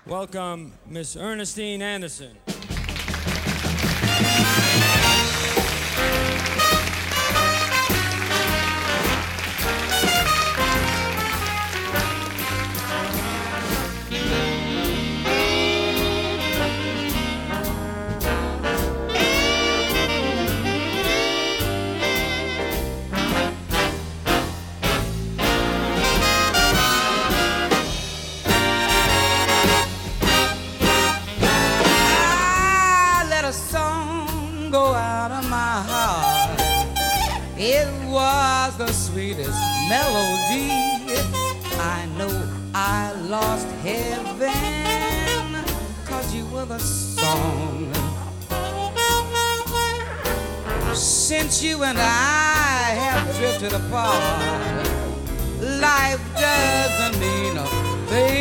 Welcome, Miss Ernestine Anderson. It was the sweetest melody. I know I lost heaven, 'cause you were the song. Since you and I have drifted apart, life doesn't mean a thing.